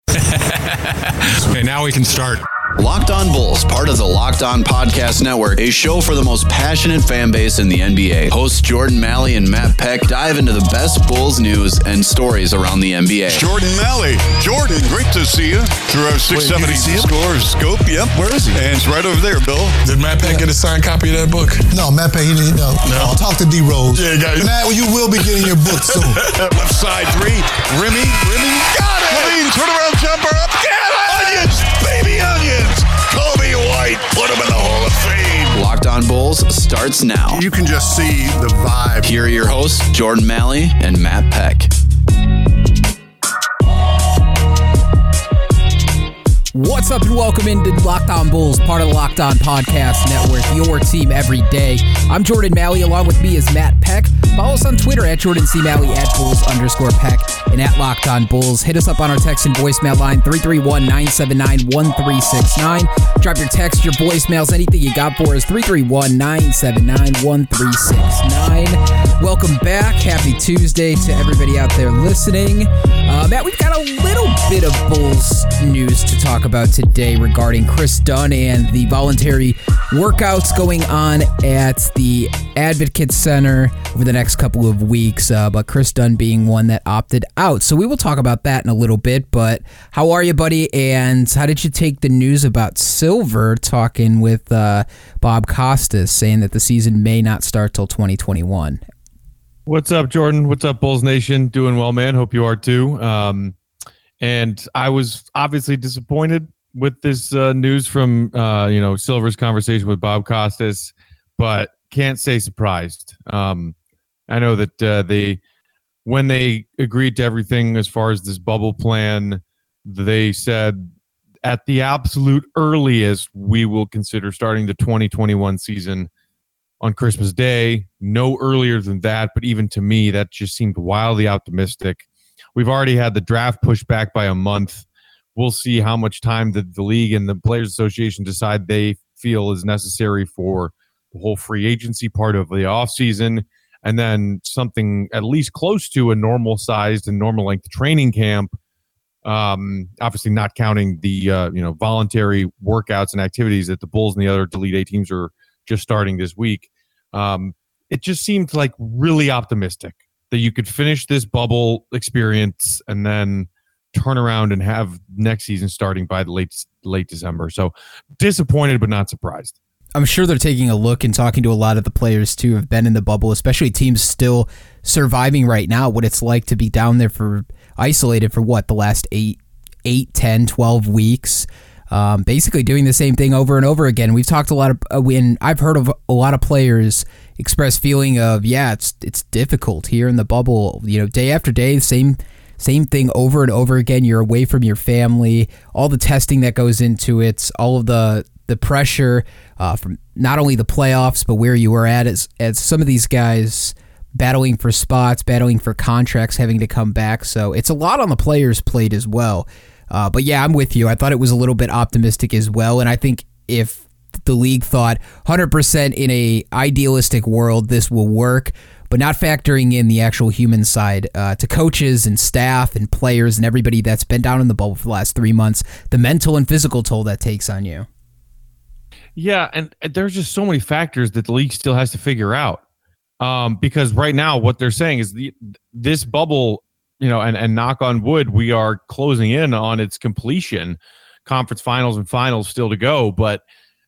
Okay, now we can start. Locked On Bulls, part of the Locked On Podcast Network, a show for the most passionate fan base in the NBA. Hosts Jordan Malley and Matt Peck dive into the best Bulls news and stories around the NBA. Jordan Malley. Jordan, great to see you through our 670 scores scope. Yep, where is he? And it's right over there, Bill. Did Matt Peck get a signed copy of that book? No, Matt Peck, he didn't know. No. Talk to D Rose. Yeah, guys. Matt, you will be getting your book soon. Left side three. Rimmy, got it! Clean, turnaround jumper up. Get it! Onions, baby onions! Kobe White, put him in the Hall of Fame. Locked On Bulls starts now. You can just see the vibe. Here are your hosts, Jordan Malley and Matt Peck. What's up and welcome into Locked On Bulls, part of the Locked On Podcast Network, your team every day. I'm Jordan Malley, along with me is Matt Peck. Follow us on Twitter at Jordan C. Malley, at Bulls_Peck, and at Locked On Bulls. Hit us up on our text and voicemail line, 331-979-1369. Drop your text, your voicemails, anything you got for us, 331-979-1369. Welcome back. Happy Tuesday to everybody out there listening. Matt, we've got a little bit of Bulls news to talk about today regarding Kris Dunn and the voluntary workouts going on at the Advocate Center over the next couple of weeks, but Kris Dunn being one that opted out. So we will talk about that in a little bit, but how are you, buddy? And how did you take the news about Silver talking with Bob Costas saying that the season may not start till 2021? What's up, Jordan? What's up, Bulls Nation? Doing well, man. Hope you are too. And I was obviously disappointed with this news from Silver's conversation with Bob Costas, but can't say surprised. I know that when they agreed to everything as far as this bubble plan, they said at the absolute earliest we will consider starting the 2021 season on Christmas Day, no earlier than that. But even to me, that just seemed wildly optimistic. We've already had the draft pushed back by a month. We'll see how much time the league and the Players Association decide they feel is necessary for the whole free agency part of the offseason, and then something at least close to a normal-sized and normal-length training camp, obviously not counting the voluntary workouts and activities that the Bulls and the other Elite Eight teams are just starting this week. It just seemed like really optimistic that you could finish this bubble experience and then turn around and have next season starting by the late December. So disappointed, but not surprised. I'm sure they're taking a look and talking to a lot of the players too who have been in the bubble, especially teams still surviving right now, what it's like to be down there for isolated for the last 8, 10, 12 weeks. Basically doing the same thing over and over again. We've talked a lot of when I've heard of a lot of players express feeling of, it's difficult here in the bubble, day after day, same thing over and over again. You're away from your family, all the testing that goes into it, all of the pressure from not only the playoffs, but where you were at as some of these guys battling for spots, battling for contracts, having to come back. So it's a lot on the players' plate as well. But yeah, I'm with you. I thought it was a little bit optimistic as well. And I think if the league thought 100% in a idealistic world, this will work, but not factoring in the actual human side to coaches and staff and players and everybody that's been down in the bubble for the last 3 months, the mental and physical toll that takes on you. Yeah, and there's just so many factors that the league still has to figure out. Because right now what they're saying is this bubble, and knock on wood, we are closing in on its completion. Conference finals and finals still to go, but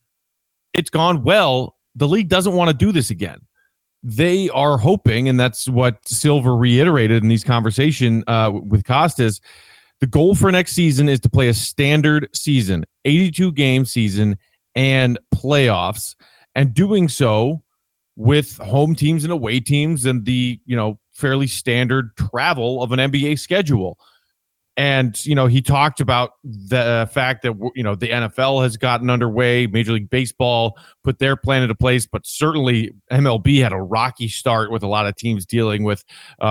it's gone well. The league doesn't want to do this again. They are hoping, and that's what Silver reiterated in these conversations with Costas, the goal for next season is to play a standard season, 82-game season and playoffs, and doing so with home teams and away teams and the, fairly standard travel of an NBA schedule. And, he talked about the fact that, the NFL has gotten underway. Major League Baseball put their plan into place, but certainly MLB had a rocky start with a lot of teams dealing with,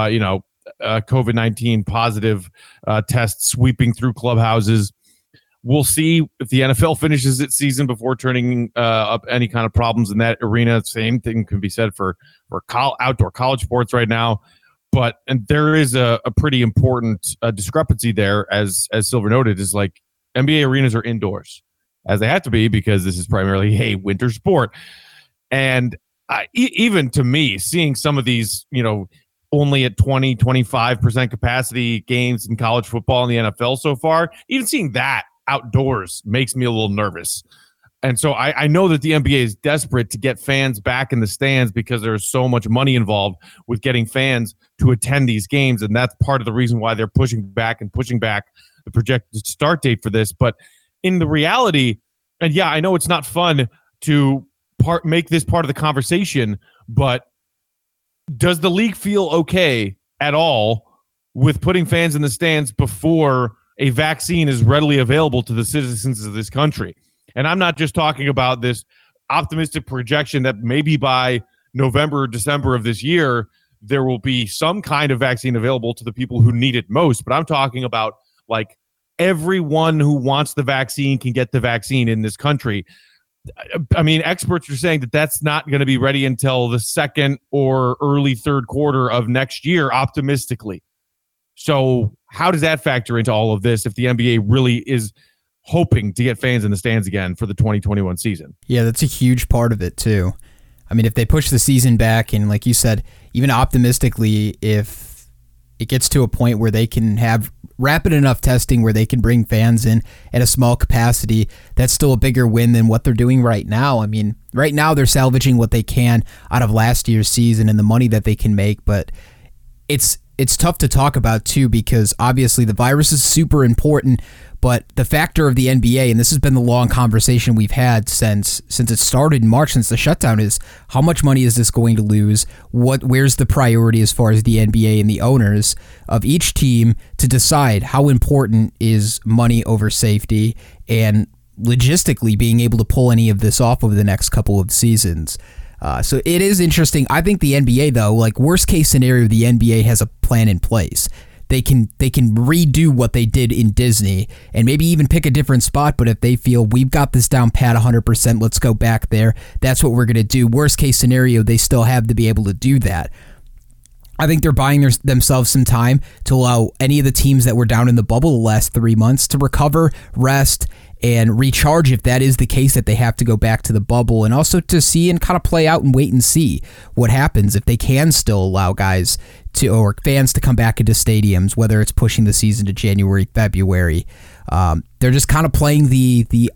COVID-19 positive tests sweeping through clubhouses. We'll see if the NFL finishes its season before turning up any kind of problems in that arena. Same thing can be said for outdoor college sports right now. and there is a pretty important discrepancy there, as Silver noted, is like NBA arenas are indoors, as they have to be because this is primarily a winter sport. And even to me, seeing some of these, only at 20-25% capacity games in college football and the NFL so far, even seeing that outdoors makes me a little nervous. And so I know that the NBA is desperate to get fans back in the stands because there's so much money involved with getting fans to attend these games. And that's part of the reason why they're pushing back the projected start date for this. But in the reality, and yeah, I know it's not fun to make this part of the conversation, but does the league feel okay at all with putting fans in the stands before a vaccine is readily available to the citizens of this country? And I'm not just talking about this optimistic projection that maybe by November or December of this year, there will be some kind of vaccine available to the people who need it most. But I'm talking about like everyone who wants the vaccine can get the vaccine in this country. I mean, experts are saying that that's not going to be ready until the second or early third quarter of next year, optimistically. So how does that factor into all of this if the NBA really is hoping to get fans in the stands again for the 2021 season? Yeah, that's a huge part of it too. I mean, if they push the season back and like you said, even optimistically, if it gets to a point where they can have rapid enough testing where they can bring fans in at a small capacity, that's still a bigger win than what they're doing right now. I mean, right now they're salvaging what they can out of last year's season and the money that they can make, but it's tough to talk about too because obviously the virus is super important, but the factor of the NBA, and this has been the long conversation we've had since it started in March, since the shutdown, is how much money is this going to lose? Where's the priority as far as the NBA and the owners of each team to decide how important is money over safety and logistically being able to pull any of this off over the next couple of seasons? So it is interesting. I think the NBA, though, like worst case scenario, the NBA has a plan in place. They can redo what they did in Disney and maybe even pick a different spot. But if they feel we've got this down pat 100%, let's go back there. That's what we're going to do. Worst case scenario, they still have to be able to do that. I think they're buying themselves some time to allow any of the teams that were down in the bubble the last 3 months to recover, rest, and recharge if that is the case that they have to go back to the bubble, and also to see and kind of play out and wait and see what happens if they can still allow guys to or fans to come back into stadiums, whether it's pushing the season to January, February. They're just kind of playing the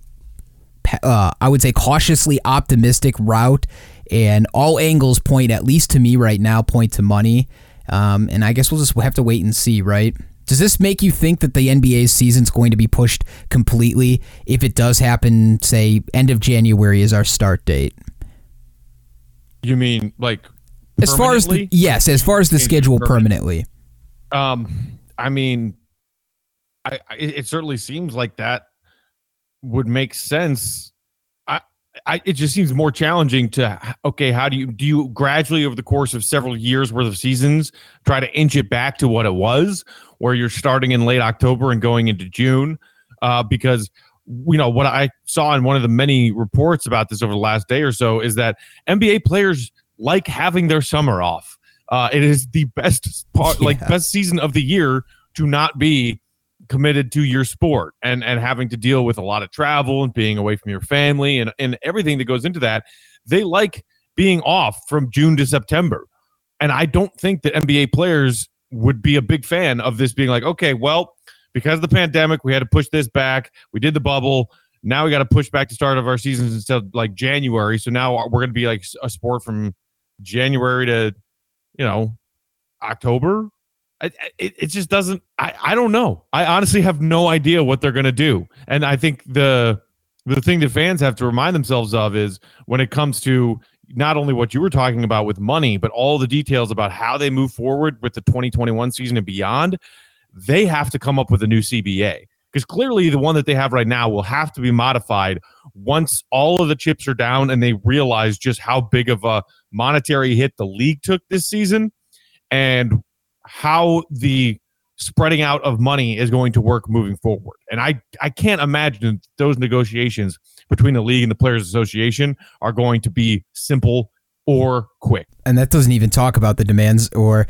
I would say cautiously optimistic route, and all angles point, at least to me right now, point to money. And I guess we'll have to wait and see, right? Does this make you think that the NBA's season's going to be pushed completely if it does happen, say, end of January is our start date? You mean like as far as the schedule permanently? I mean, it certainly seems like that would make sense. It just seems more challenging to, okay, how do you gradually over the course of several years worth of seasons try to inch it back to what it was, where you're starting in late October and going into June? Because, what I saw in one of the many reports about this over the last day or so is that NBA players like having their summer off. It is the best part, best season of the year to not be committed to your sport and having to deal with a lot of travel and being away from your family and everything that goes into that. They like being off from June to September. And I don't think that NBA players would be a big fan of this being like, okay, well, because of the pandemic, we had to push this back. We did the bubble. Now we got to push back the start of our seasons instead of like January. So now we're going to be like a sport from January to, October. It just doesn't, I don't know. I honestly have no idea what they're going to do. And I think the thing that fans have to remind themselves of is when it comes to not only what you were talking about with money, but all the details about how they move forward with the 2021 season and beyond, they have to come up with a new CBA. Because clearly the one that they have right now will have to be modified once all of the chips are down and they realize just how big of a monetary hit the league took this season and how the spreading out of money is going to work moving forward. And I can't imagine those negotiations between the league and the Players Association are going to be simple or quick. And that doesn't even talk about the demands or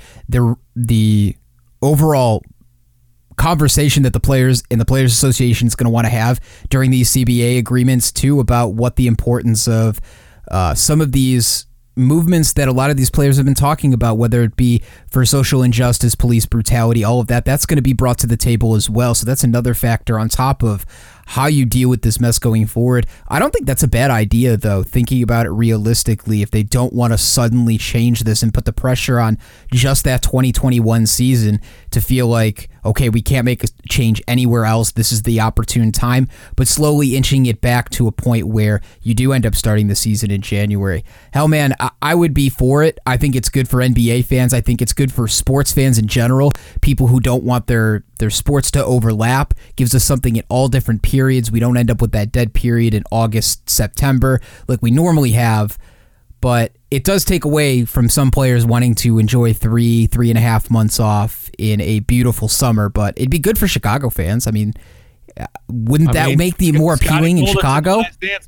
the overall conversation that the players and the Players Association is going to want to have during these CBA agreements too, about what the importance of some of these movements that a lot of these players have been talking about, whether it be for social injustice, police brutality, all of that, that's going to be brought to the table as well. So that's another factor on top of how you deal with this mess going forward. I don't think that's a bad idea, though, thinking about it realistically, if they don't want to suddenly change this and put the pressure on just that 2021 season to feel like, okay, we can't make a change anywhere else. This is the opportune time, but slowly inching it back to a point where you do end up starting the season in January. Hell, man, I would be for it. I think it's good for NBA fans. I think it's good for sports fans in general. People who don't want their sports to overlap, gives us something at all different periods. We don't end up with that dead period in August, September like we normally have. But it does take away from some players wanting to enjoy 3.5 months off in a beautiful summer. But it'd be good for Chicago fans. I mean, wouldn't that make the more appealing in Chicago?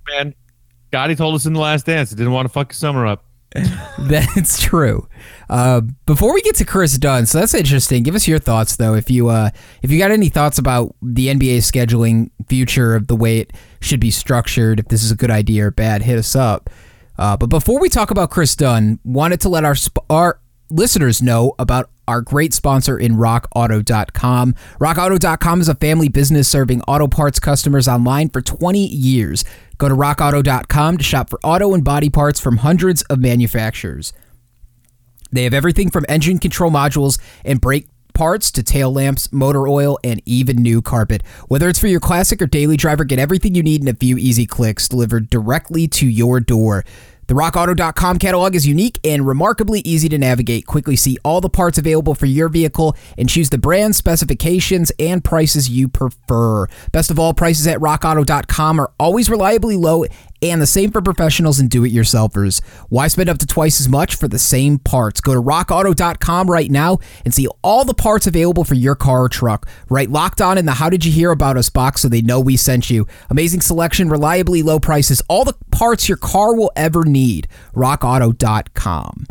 Scotty told us in the Last Dance he didn't want to fuck his summer up. That's true. Before we get to Chris Dunn, so that's interesting. Give us your thoughts, though. If you got any thoughts about the NBA scheduling future of the way it should be structured, if this is a good idea or bad, hit us up. But before we talk about Chris Dunn, wanted to let our listeners know about our great sponsor in RockAuto.com. RockAuto.com is a family business serving auto parts customers online for 20 years. Go to RockAuto.com to shop for auto and body parts from hundreds of manufacturers. They have everything from engine control modules and brake parts to tail lamps, motor oil, and even new carpet. Whether it's for your classic or daily driver, get everything you need in a few easy clicks delivered directly to your door. The RockAuto.com catalog is unique and remarkably easy to navigate. Quickly see all the parts available for your vehicle and choose the brand, specifications, and prices you prefer. Best of all, prices at RockAuto.com are always reliably low and the same for professionals and do-it-yourselfers. Why spend up to twice as much for the same parts? Go to RockAuto.com right now and see all the parts available for your car or truck. Write Locked On in the How Did You Hear About Us box so they know we sent you. Amazing selection, reliably low prices, all the parts your car will ever need. RockAuto.com.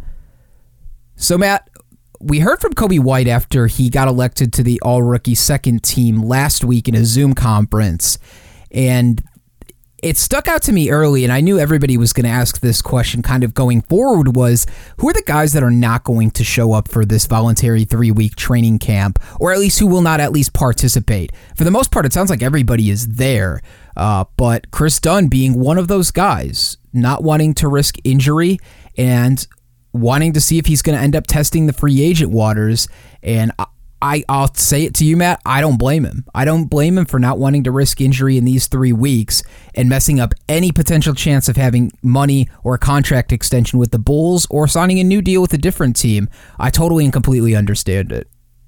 So, Matt, we heard from Coby White after he got elected to the All-Rookie second team last week in a Zoom conference, and it stuck out to me early, and I knew everybody was going to ask this question kind of going forward, was who are the guys that are not going to show up for this voluntary 3-week training camp, or at least who will not at least participate? For the most part, it sounds like everybody is there, but Chris Dunn being one of those guys, not wanting to risk injury and wanting to see if he's going to end up testing the free agent waters. And I'll say it to you, Matt, I don't blame him. I don't blame him for not wanting to risk injury in these 3 weeks and messing up any potential chance of having money or a contract extension with the Bulls or signing a new deal with a different team. I totally and completely understand it.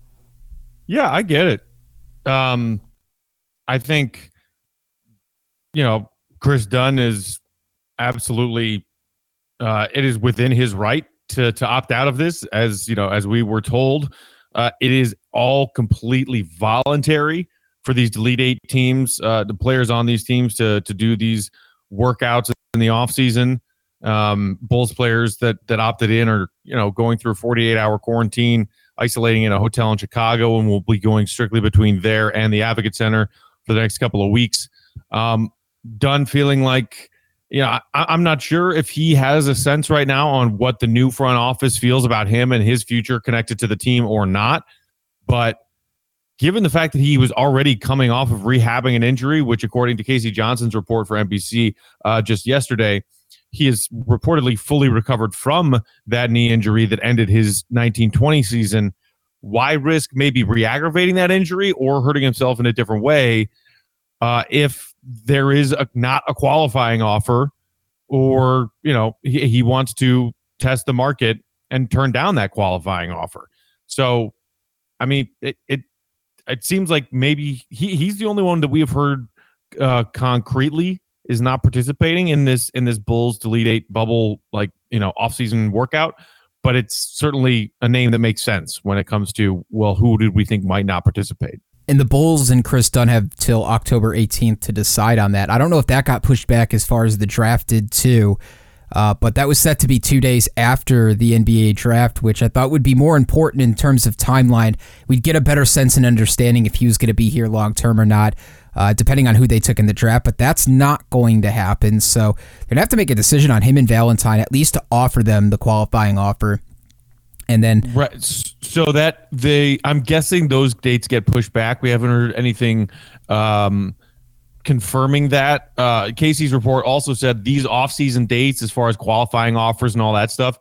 Yeah, I get it. I think, Chris Dunn is absolutely, it is within his right to opt out of this, as we were told. It is all completely voluntary for these Elite Eight teams, the players on these teams to do these workouts in the offseason. Bulls players that opted in are, going through a 48-hour quarantine, isolating in a hotel in Chicago, and will be going strictly between there and the Advocate Center for the next couple of weeks. Dunn feeling like, I'm not sure if he has a sense right now on what the new front office feels about him and his future connected to the team or not. But given the fact that he was already coming off of rehabbing an injury, which according to Casey Johnson's report for NBC just yesterday, he is reportedly fully recovered from that knee injury that ended his 1920 season. Why risk maybe re-aggravating that injury or hurting himself in a different way if there is not a qualifying offer, or he wants to test the market and turn down that qualifying offer? So, I mean, it seems like maybe he's the only one that we have heard concretely is not participating in this Bulls Elite Eight bubble, off-season workout. But it's certainly a name that makes sense when it comes to, well, who did we think might not participate? And the Bulls and Chris Dunn have till October 18th to decide on that. I don't know if that got pushed back as far as the draft did too. But that was set to be 2 days after the NBA draft, which I thought would be more important in terms of timeline. We'd get a better sense and understanding if he was going to be here long term or not, depending on who they took in the draft. But that's not going to happen. So they're going to have to make a decision on him and Valentine, at least to offer them the qualifying offer. And then, right. So that I'm guessing those dates get pushed back. We haven't heard anything confirming that. Casey's report also said these off-season dates, as far as qualifying offers and all that stuff,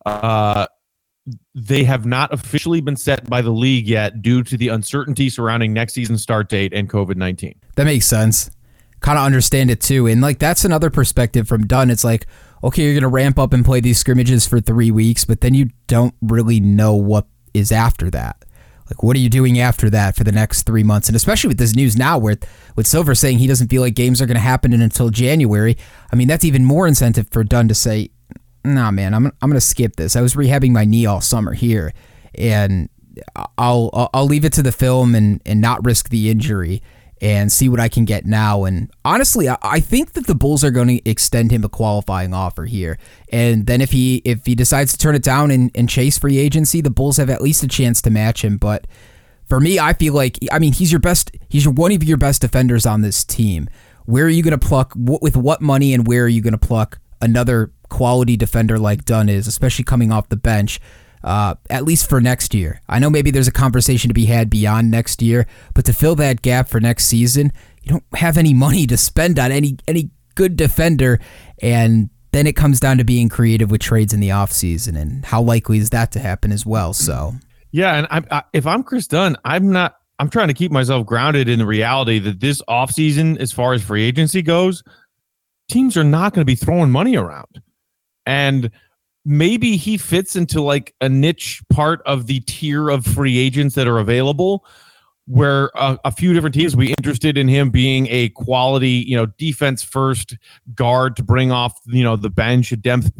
they have not officially been set by the league yet due to the uncertainty surrounding next season's start date and COVID-19. That makes sense. Kind of understand it too. And like, that's another perspective from Dunn. It's like, okay, you're going to ramp up and play these scrimmages for 3 weeks, but then you don't really know what is after that. Like, what are you doing after that for the next 3 months? And especially with this news now with Silver saying he doesn't feel like games are going to happen until January. I mean, that's even more incentive for Dunn to say, nah, man, I'm going to skip this. I was rehabbing my knee all summer here, and I'll leave it to the film and not risk the injury and see what I can get now. And honestly, I think that the Bulls are going to extend him a qualifying offer here. And then if he decides to turn it down and chase free agency, the Bulls have at least a chance to match him. But for me, I feel like, I mean, he's one of your best defenders on this team. Where are you going to pluck, with what money, and where are you going to pluck another quality defender like Dunn is, especially coming off the bench? At least for next year. I know maybe there's a conversation to be had beyond next year, but to fill that gap for next season, you don't have any money to spend on any good defender, and then it comes down to being creative with trades in the offseason, and how likely is that to happen as well. So yeah, and if I'm Chris Dunn, I'm trying to keep myself grounded in the reality that this offseason, as far as free agency goes, teams are not going to be throwing money around. And maybe he fits into like a niche part of the tier of free agents that are available, where a few different teams will be interested in him being a quality, defense first guard to bring off, the bench,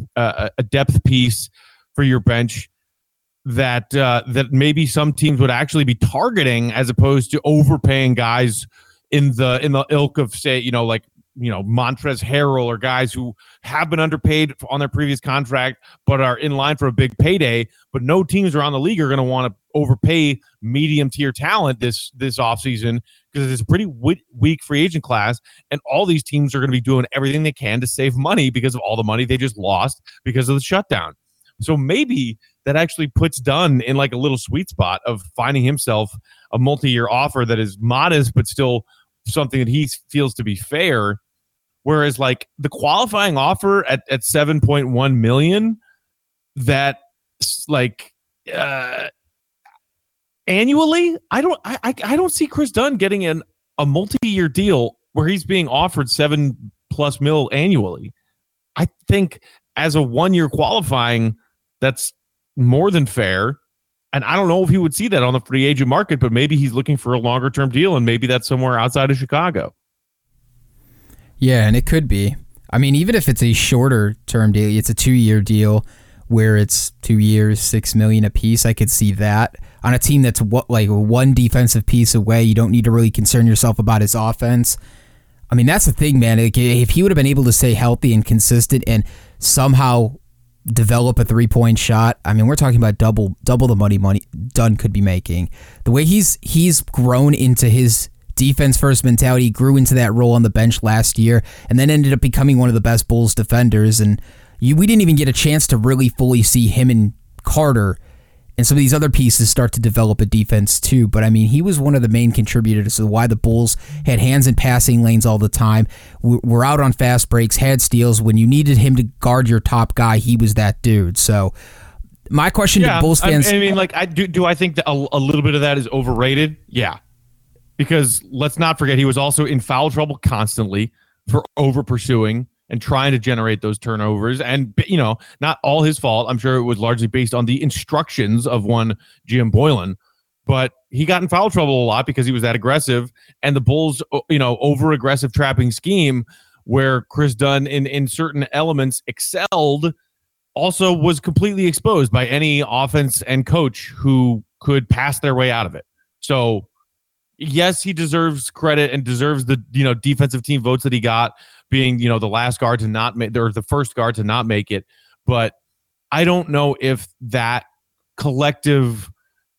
a depth piece for your bench that maybe some teams would actually be targeting, as opposed to overpaying guys in the ilk of, say, Montrezl Harrell, or guys who have been underpaid on their previous contract but are in line for a big payday. But no teams around the league are going to want to overpay medium tier talent this offseason, because it's a pretty weak free agent class, and all these teams are going to be doing everything they can to save money because of all the money they just lost because of the shutdown. So maybe that actually puts Dunn in like a little sweet spot of finding himself a multi-year offer that is modest but still something that he feels to be fair. Whereas like the qualifying offer at $7.1 million, that like annually, I don't see Chris Dunn getting a multi-year deal where he's being offered $7+ million annually. I think as a 1-year qualifying, that's more than fair. And I don't know if he would see that on the free agent market, but maybe he's looking for a longer term deal, and maybe that's somewhere outside of Chicago. Yeah, and it could be. I mean, even if it's a shorter term deal, it's a 2-year deal where it's 2 years, $6 million a piece. I could see that on a team that's one defensive piece away. You don't need to really concern yourself about his offense. I mean, that's the thing, man. If he would have been able to stay healthy and consistent and somehow develop a 3-point shot, I mean, we're talking about double the money Dunn could be making. The way he's grown into his defense first mentality, grew into that role on the bench last year, and then ended up becoming one of the best Bulls defenders. And we didn't even get a chance to really fully see him and Carter and some of these other pieces start to develop a defense too. But I mean, he was one of the main contributors to why the Bulls had hands in passing lanes all the time, were out on fast breaks, had steals. When you needed him to guard your top guy, he was that dude. So my question to Bulls fans... I mean, like, do I think that a little bit of that is overrated? Yeah. Because let's not forget, he was also in foul trouble constantly for over pursuing and trying to generate those turnovers. And, not all his fault. I'm sure it was largely based on the instructions of one Jim Boylan. But he got in foul trouble a lot because he was that aggressive. And the Bulls, over-aggressive trapping scheme where Chris Dunn in certain elements excelled also was completely exposed by any offense and coach who could pass their way out of it. So... yes, he deserves credit and deserves the defensive team votes that he got being, the last guard to not make, or the first guard to not make it. But I don't know if that collective,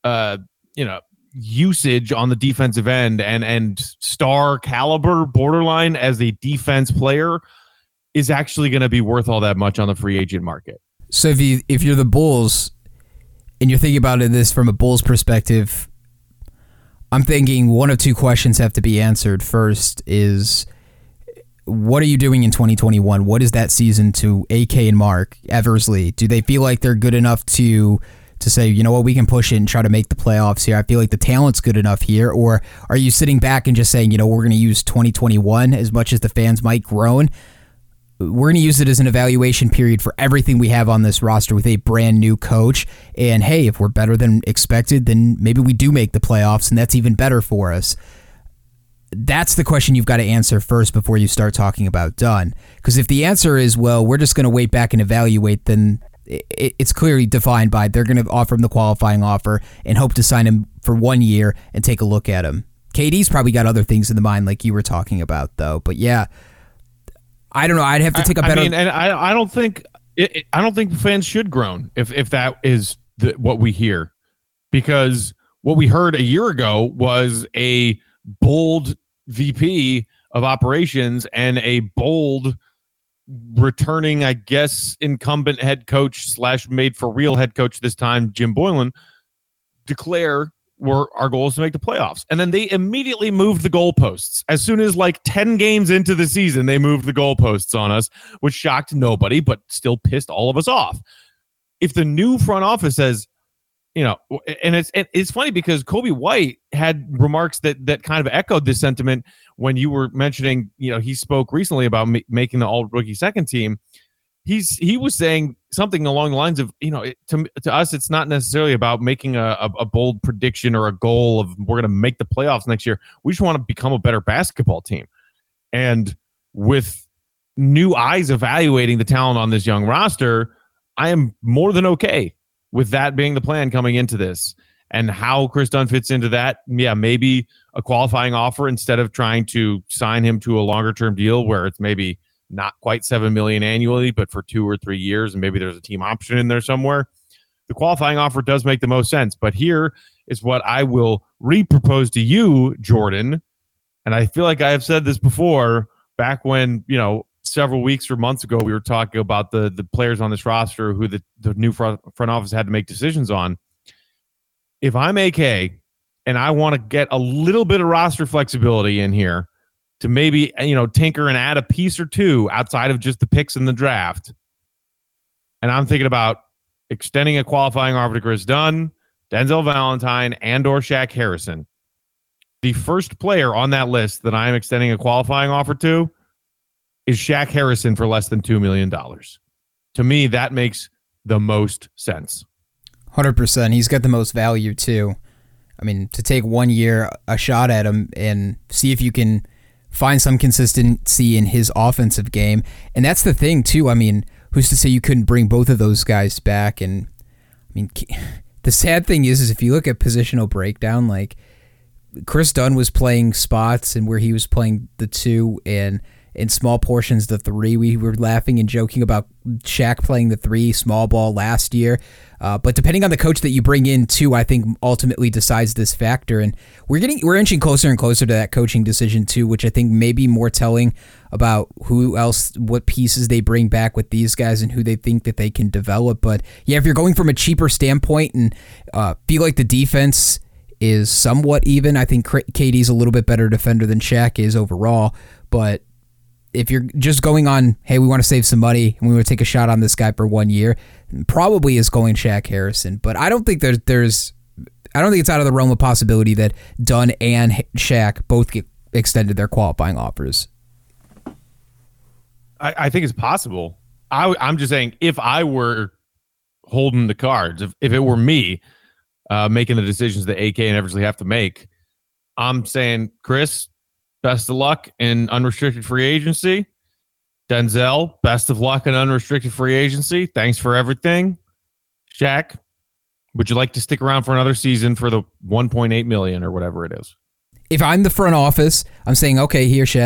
usage on the defensive end and star caliber borderline as a defense player is actually going to be worth all that much on the free agent market. So if you're the Bulls and you're thinking about this from a Bulls perspective, I'm thinking one of two questions have to be answered. First is, what are you doing in 2021? What is that season to AK and Mark Eversley? Do they feel like they're good enough to say, you know what, we can push it and try to make the playoffs here? I feel like the talent's good enough here. Or are you sitting back and just saying, we're going to use 2021 as much as the fans might groan? We're going to use it as an evaluation period for everything we have on this roster with a brand new coach. And hey, if we're better than expected, then maybe we do make the playoffs, and that's even better for us. That's the question you've got to answer first before you start talking about done. Because if the answer is, well, we're just going to wait back and evaluate, then it's clearly defined by they're going to offer him the qualifying offer and hope to sign him for 1 year and take a look at him. KD's probably got other things in the mind like you were talking about, though. But yeah, I don't know. I'd have to take a better. I don't think fans should groan if that is what we hear, because what we heard a year ago was a bold VP of operations and a bold returning, I guess, incumbent head coach / made for real head coach this time, Jim Boylan, declare our goal is to make the playoffs. And then they immediately moved the goalposts. As soon as 10 games into the season, they moved the goalposts on us, which shocked nobody, but still pissed all of us off. If the new front office says, and it's funny because Kobe White had remarks that kind of echoed this sentiment when you were mentioning, he spoke recently about making the all-rookie second team. He was saying something along the lines of, to us, it's not necessarily about making a bold prediction or a goal of we're going to make the playoffs next year. We just want to become a better basketball team. And with new eyes evaluating the talent on this young roster, I am more than okay with that being the plan coming into this. And how Chris Dunn fits into that, yeah, maybe a qualifying offer instead of trying to sign him to a longer-term deal where it's maybe not quite $7 million annually, but for 2 or 3 years, and maybe there's a team option in there somewhere. The qualifying offer does make the most sense. But here is what I will re-propose to you, Jordan. And I feel like I have said this before, back when, several weeks or months ago, we were talking about the players on this roster who the new front office had to make decisions on. If I'm AK and I want to get a little bit of roster flexibility in here to maybe, tinker and add a piece or two outside of just the picks in the draft, and I'm thinking about extending a qualifying offer to Chris Dunn, Denzel Valentine, and/or Shaq Harrison, the first player on that list that I'm extending a qualifying offer to is Shaq Harrison for less than $2 million. To me, that makes the most sense. 100%. He's got the most value, too. I mean, to take 1 year, a shot at him and see if you can find some consistency in his offensive game. And that's the thing, too. I mean, who's to say you couldn't bring both of those guys back? And, I mean, the sad thing is if you look at positional breakdown, Chris Dunn was playing spots and where he was playing the 2 and in small portions the 3. We were laughing and joking about Shaq playing the 3 small ball last year. But depending on the coach that you bring in too, I think ultimately decides this factor. And we're inching closer and closer to that coaching decision too, which I think may be more telling about who else, what pieces they bring back with these guys and who they think that they can develop. But yeah, if you're going from a cheaper standpoint and feel like the defense is somewhat even, I think KD's a little bit better defender than Shaq is overall. But if you're just going on, hey, we want to save some money and we want to take a shot on this guy for 1 year, probably is going Shaq Harrison. But I don't think I don't think it's out of the realm of possibility that Dunn and Shaq both get extended their qualifying offers. I think it's possible. I'm just saying, if I were holding the cards, if it were me making the decisions that AK and Eversley have to make, I'm saying, Chris, best of luck in unrestricted free agency. Denzel, best of luck in unrestricted free agency. Thanks for everything. Shaq, would you like to stick around for another season for the $1.8 million or whatever it is? If I'm the front office, I'm saying, okay, here, Shaq,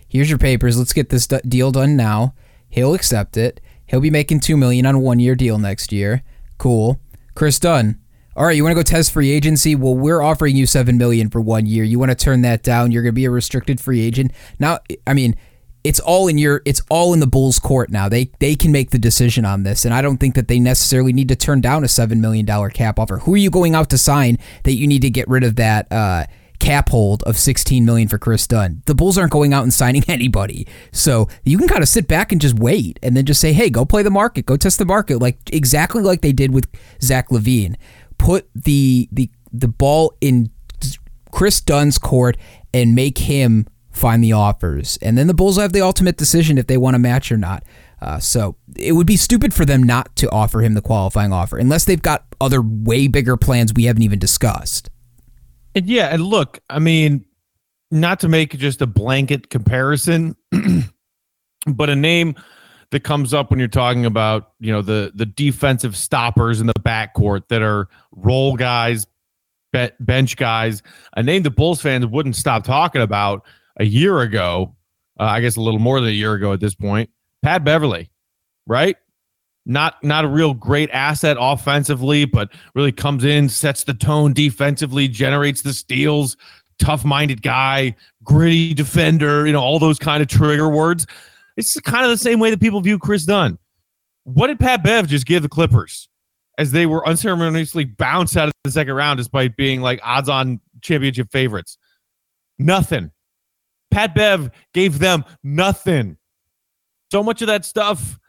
here's your papers. Let's get this deal done now. He'll accept it. He'll be making $2 million on a 1-year deal next year. Cool. Chris Dunn. All right, you want to go test free agency? Well, we're offering you $7 million for 1 year. You want to turn that down? You're going to be a restricted free agent. Now, I mean, it's all in the Bulls' court now. They can make the decision on this, and I don't think that they necessarily need to turn down a $7 million cap offer. Who are you going out to sign that you need to get rid of that cap hold of $16 million for Chris Dunn? The Bulls aren't going out and signing anybody, so you can kind of sit back and just wait, and then just say, "Hey, go play the market, go test the market," exactly like they did with Zach LaVine. Put the ball in Chris Dunn's court and make him find the offers. And then the Bulls have the ultimate decision if they want to match or not. So it would be stupid for them not to offer him the qualifying offer unless they've got other way bigger plans we haven't even discussed. And look, I mean, not to make just a blanket comparison, but a name that comes up when you're talking about, the defensive stoppers in the backcourt that are role guys, bench guys, a name that Bulls fans wouldn't stop talking about a year ago, I guess a little more than a year ago at this point, Pat Beverly, right? Not a real great asset offensively, but really comes in, sets the tone defensively, generates the steals, tough-minded guy, gritty defender, all those kind of trigger words. It's kind of the same way that people view Chris Dunn. What did Pat Bev just give the Clippers as they were unceremoniously bounced out of the second round despite being like odds-on championship favorites? Nothing. Pat Bev gave them nothing. So much of that stuff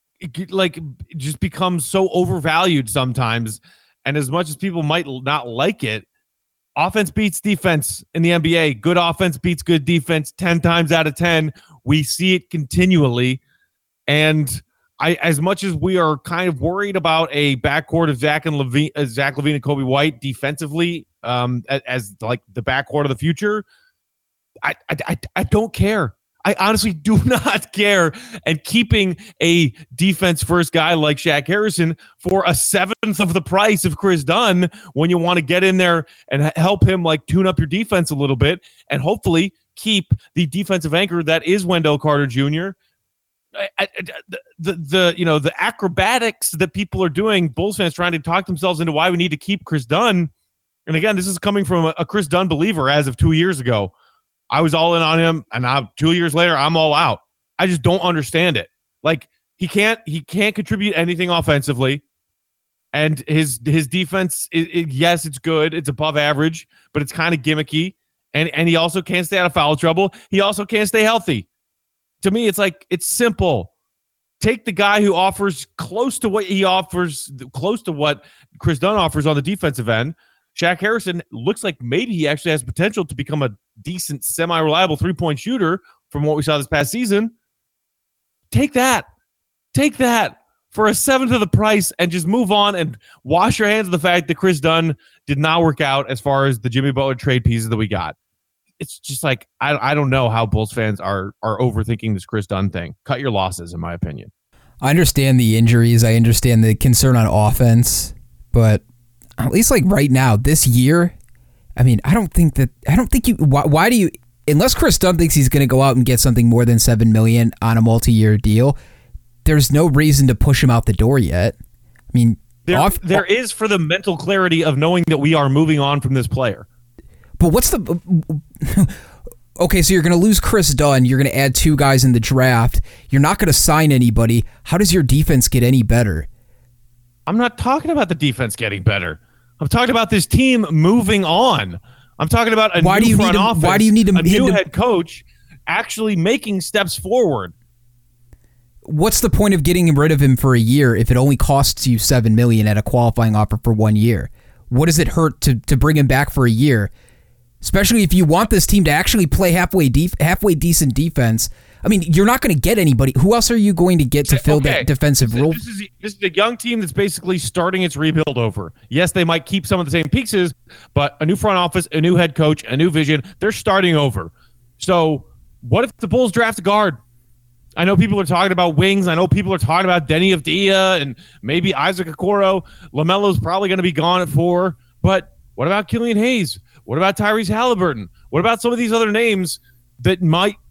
just becomes so overvalued sometimes. And as much as people might not like it, offense beats defense in the NBA. Good offense beats good defense 10 times out of 10. We see it continually. And as much as we are kind of worried about a backcourt of Zach LaVine and Kobe White defensively, as like the backcourt of the future, I don't care. I honestly do not care. And keeping a defense-first guy like Shaq Harrison for a seventh of the price of Chris Dunn when you want to get in there and help him tune up your defense a little bit and hopefully keep the defensive anchor that is Wendell Carter Jr. The acrobatics that people are doing, Bulls fans trying to talk themselves into why we need to keep Chris Dunn. And again, this is coming from a Chris Dunn believer as of 2 years ago. I was all in on him, and now 2 years later, I'm all out. I just don't understand it. He can't contribute anything offensively, and his defense, yes, it's good, it's above average, but it's kind of gimmicky, and he also can't stay out of foul trouble. He also can't stay healthy. To me, it's simple. Take the guy who offers close to what Chris Dunn offers on the defensive end. Shaq Harrison looks like maybe he actually has potential to become a decent, semi-reliable three-point shooter from what we saw this past season. Take that for a seventh of the price and just move on and wash your hands of the fact that Chris Dunn did not work out as far as the Jimmy Butler trade pieces that we got. It's just I don't know how Bulls fans are overthinking this Chris Dunn thing. Cut your losses, in my opinion. I understand the injuries. I understand the concern on offense, but at least right now, this year, I mean, why do you, unless Chris Dunn thinks he's going to go out and get something more than $7 million on a multi-year deal, there's no reason to push him out the door yet. I mean, there is for the mental clarity of knowing that we are moving on from this player. But what's okay, so you're going to lose Chris Dunn. You're going to add two guys in the draft. You're not going to sign anybody. How does your defense get any better? I'm not talking about the defense getting better. I'm talking about this team moving on. I'm talking about a new front office. Why do you need a new head coach actually making steps forward? What's the point of getting rid of him for a year if it only costs you $7 million at a qualifying offer for 1 year? What does it hurt to bring him back for a year? Especially if you want this team to actually play halfway decent defense. I mean, you're not going to get anybody. Who else are you going to get to fill that defensive role? This is a young team that's basically starting its rebuild over. Yes, they might keep some of the same pieces, but a new front office, a new head coach, a new vision. They're starting over. So what if the Bulls draft a guard? I know people are talking about wings. I know people are talking about Denny Avdija and maybe Isaac Okoro. LaMelo's probably going to be gone at 4. But what about Killian Hayes? What about Tyrese Halliburton? What about some of these other names that might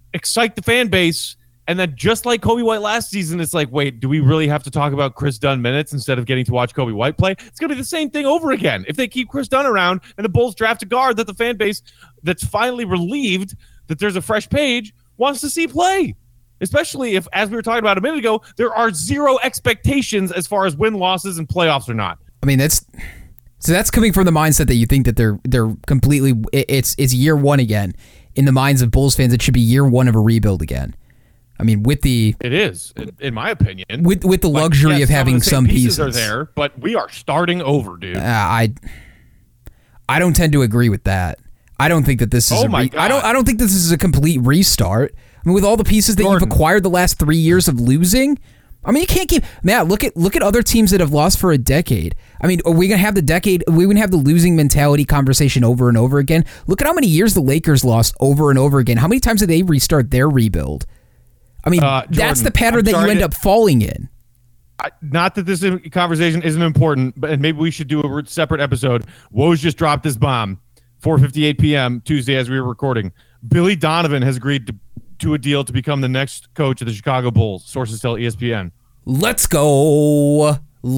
excite the fan base. And then just like Kobe White last season, it's like, wait, do we really have to talk about Chris Dunn minutes instead of getting to watch Kobe White play? It's going to be the same thing over again. If they keep Chris Dunn around and the Bulls draft a guard that the fan base that's finally relieved that there's a fresh page wants to see play. Especially if, as we were talking about a minute ago, there are zero expectations as far as win-losses and playoffs or not. I mean, that's coming from the mindset that you think that they're completely it's year one again. In the minds of Bulls fans, it should be year one of a rebuild again. I mean, it is, in my opinion, with the luxury of having some pieces are there, but we are starting over, dude. I don't tend to agree with that. I don't think that this is. I don't think this is a complete restart. I mean, with all the pieces that you've acquired the last 3 years of losing, I mean, you can't keep. Matt, look at other teams that have lost for a decade. I mean, are we gonna have the decade? Are we gonna have the losing mentality conversation over and over again? Look at how many years the Lakers lost over and over again. How many times did they restart their rebuild? I mean, Jordan, that's the pattern that you end up falling in. Not that this conversation isn't important, but maybe we should do a separate episode. Woj just dropped this bomb, 4:58 p.m. Tuesday as we were recording. Billy Donovan has agreed to a deal to become the next coach of the Chicago Bulls. Sources tell ESPN. Let's go.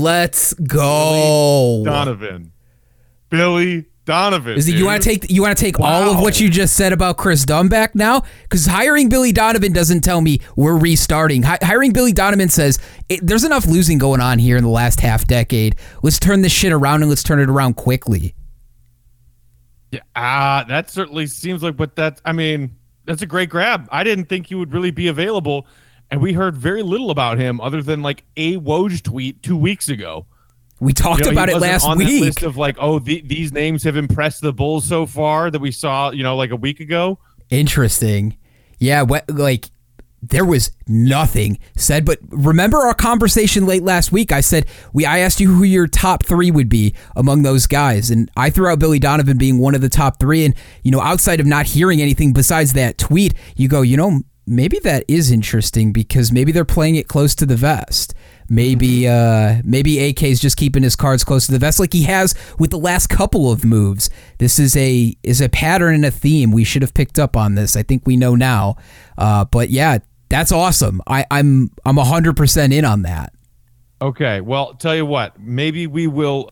Billy Donovan. Is it, you want to take all of what you just said about Chris Dunn back now? Because hiring Billy Donovan doesn't tell me we're restarting. Hiring Billy Donovan says there's enough losing going on here in the last half decade. Let's turn this shit around and let's turn it around quickly. Yeah, that certainly seems like. But that's a great grab. I didn't think he would really be available, and we heard very little about him other than like a Woj tweet 2 weeks ago. We talked about it last week. That list of like, these names have impressed the Bulls so far that we saw, like a week ago. Interesting. Yeah, there was nothing said. But remember our conversation late last week? I asked you who your top three would be among those guys, and I threw out Billy Donovan being one of the top three. And outside of not hearing anything besides that tweet, you go, maybe that is interesting because maybe they're playing it close to the vest. Maybe AK's just keeping his cards close to the vest like he has with the last couple of moves. This is a pattern and a theme. We should have picked up on this. I think we know now. But yeah, that's awesome. I'm 100% in on that. Okay, well, tell you what, maybe we will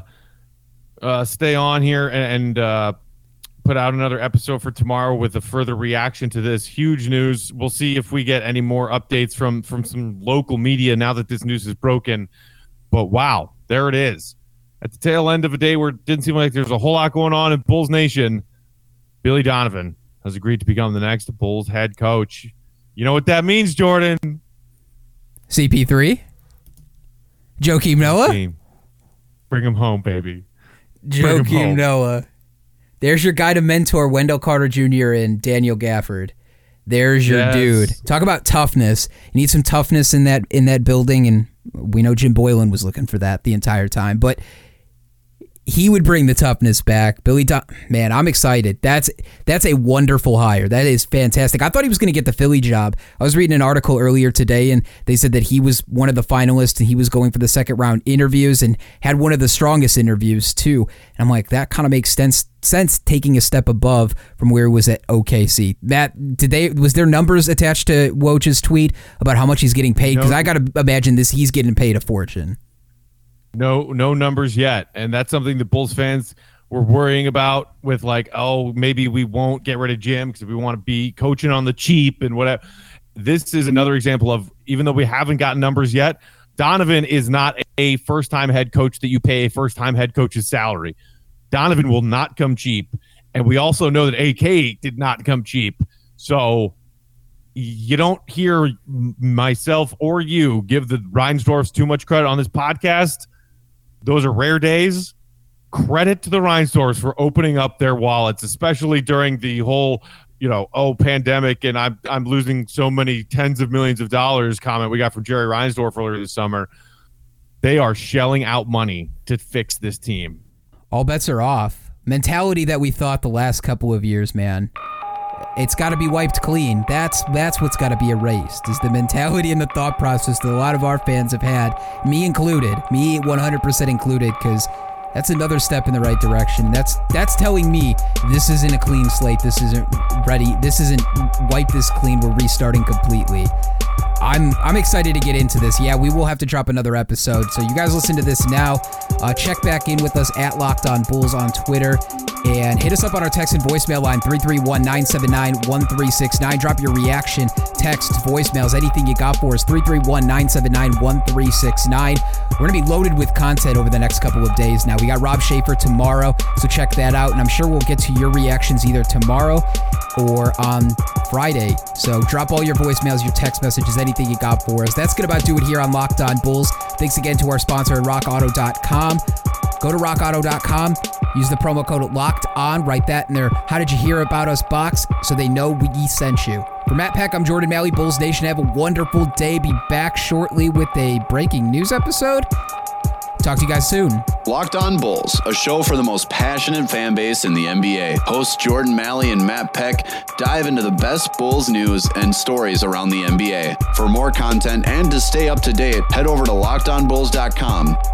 stay on here and put out another episode for tomorrow with a further reaction to this huge news. We'll see if we get any more updates from some local media now that this news is broken. But wow, there it is. At the tail end of a day where it didn't seem like there's a whole lot going on in Bulls Nation, Billy Donovan has agreed to become the next Bulls head coach. You know what that means, Jordan? CP3? Joakim Noah? Bring him home, baby. Joakim Noah. There's your guy to mentor Wendell Carter Jr. and Daniel Gafford. There's your dude. Talk about toughness. You need some toughness in that building, and we know Jim Boylan was looking for that the entire time. But he would bring the toughness back. Man, I'm excited. That's a wonderful hire. That is fantastic. I thought he was going to get the Philly job. I was reading an article earlier today, and they said that he was one of the finalists, and he was going for the second round interviews and had one of the strongest interviews too. And I'm like, that kind of makes sense taking a step above from where he was at OKC. Was there numbers attached to Woj's tweet about how much he's getting paid? Because I got to imagine he's getting paid a fortune. No numbers yet. And that's something the Bulls fans were worrying about with like, maybe we won't get rid of Jim because we want to be coaching on the cheap and whatever. This is another example of, even though we haven't gotten numbers yet, Donovan is not a first-time head coach that you pay a first-time head coach's salary. Donovan will not come cheap. And we also know that AK did not come cheap. So you don't hear myself or you give the Reinsdorfs too much credit on this podcast. Those are rare days. Credit to the Reinsdorfs for opening up their wallets, especially during the whole, pandemic and I'm losing so many tens of millions of dollars comment we got from Jerry Reinsdorf earlier this summer. They are shelling out money to fix this team. All bets are off. Mentality that we thought the last couple of years, man. It's got to be wiped clean. That's what's got to be erased, is the mentality and the thought process that a lot of our fans have had, me included, me 100% included, because That's another step in the right direction. That's telling me this isn't a clean slate. This isn't ready. This isn't wipe this clean. We're restarting completely. I'm excited to get into this. Yeah, we will have to drop another episode. So you guys listen to this now. Check back in with us at Locked On Bulls on Twitter. And hit us up on our text and voicemail line, 331-979-1369. Drop your reaction, texts, voicemails, anything you got for us, 331-979-1369. We're going to be loaded with content over the next couple of days now. We got Rob Schaefer tomorrow, so check that out. And I'm sure we'll get to your reactions either tomorrow or on Friday. So drop all your voicemails, your text messages, anything you got for us. That's going to about do it here on Locked On Bulls. Thanks again to our sponsor at rockauto.com. Go to rockauto.com, use the promo code LOCKEDON, write that in their How Did You Hear About Us box so they know we sent you. For Matt Peck, I'm Jordan Malley, Bulls Nation. Have a wonderful day. Be back shortly with a breaking news episode. Talk to you guys soon. Locked On Bulls, a show for the most passionate fan base in the NBA. Hosts Jordan Malley and Matt Peck dive into the best Bulls news and stories around the NBA. For more content and to stay up to date, head over to LockedOnBulls.com.